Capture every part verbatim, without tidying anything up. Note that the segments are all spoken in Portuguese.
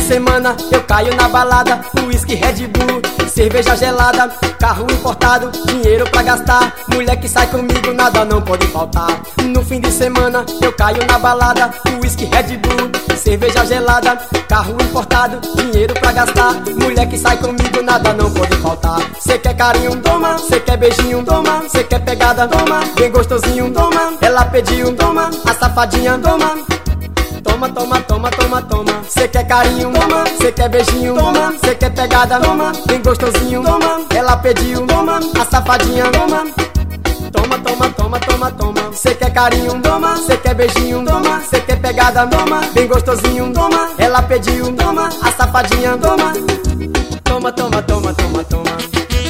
semana eu caio na balada, uísque, Red Bull, cerveja gelada, carro importado, dinheiro pra gastar. Mulher que sai comigo, nada não pode faltar. No fim de semana eu caio na balada, uísque, Red Bull, cerveja gelada, carro importado, dinheiro pra gastar. Mulher que sai comigo, nada não pode faltar. Cê quer carinho, toma. Cê quer beijinho, toma. Cê quer pegada, toma. Bem gostosinho, toma. Ela pediu, toma. A safadinha, toma. Toma, toma, toma, toma, toma. Cê quer carinho, toma. Cê quer beijinho, toma. Cê quer pegada, toma. Bem gostosinho, toma. Ela pediu, toma. A safadinha, toma. Toma, toma, toma, toma, toma. Cê quer carinho, toma. Cê quer beijinho, toma. Cê quer pegada, toma. Bem gostosinho, toma. Ela pediu, toma. A safadinha, toma. Toma, toma, toma, toma, toma.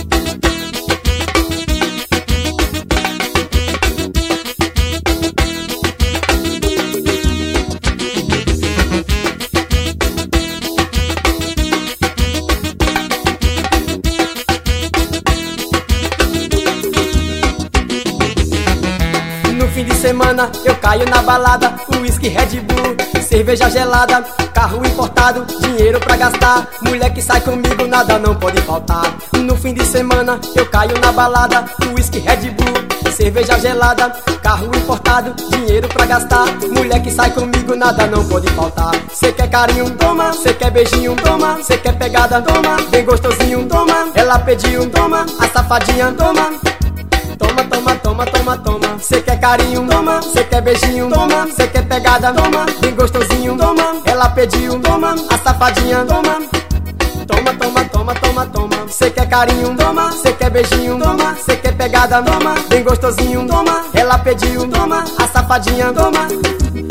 Fim de semana eu caio na balada, uísque, Red Bull, cerveja gelada, carro importado, dinheiro pra gastar. Mulher que sai comigo, nada não pode faltar. No fim de semana eu caio na balada, uísque, Red Bull, cerveja gelada, carro importado, dinheiro pra gastar. Mulher que sai comigo, nada não pode faltar. Cê quer carinho, toma. Cê quer beijinho, toma. Cê quer pegada, toma. Bem gostosinho, toma. Ela pediu, toma. A safadinha, toma. Toma, toma, toma, toma, toma. Cê quer carinho, toma. Cê quer beijinho, toma. Cê quer pegada, toma. Bem gostosinho, toma. Ela pediu, toma. A safadinha, toma. Toma, toma, toma, toma, toma. Cê quer carinho, toma. Cê quer beijinho, toma. Cê quer pegada, toma. Bem gostosinho, toma. Ela pediu, toma. A safadinha, toma.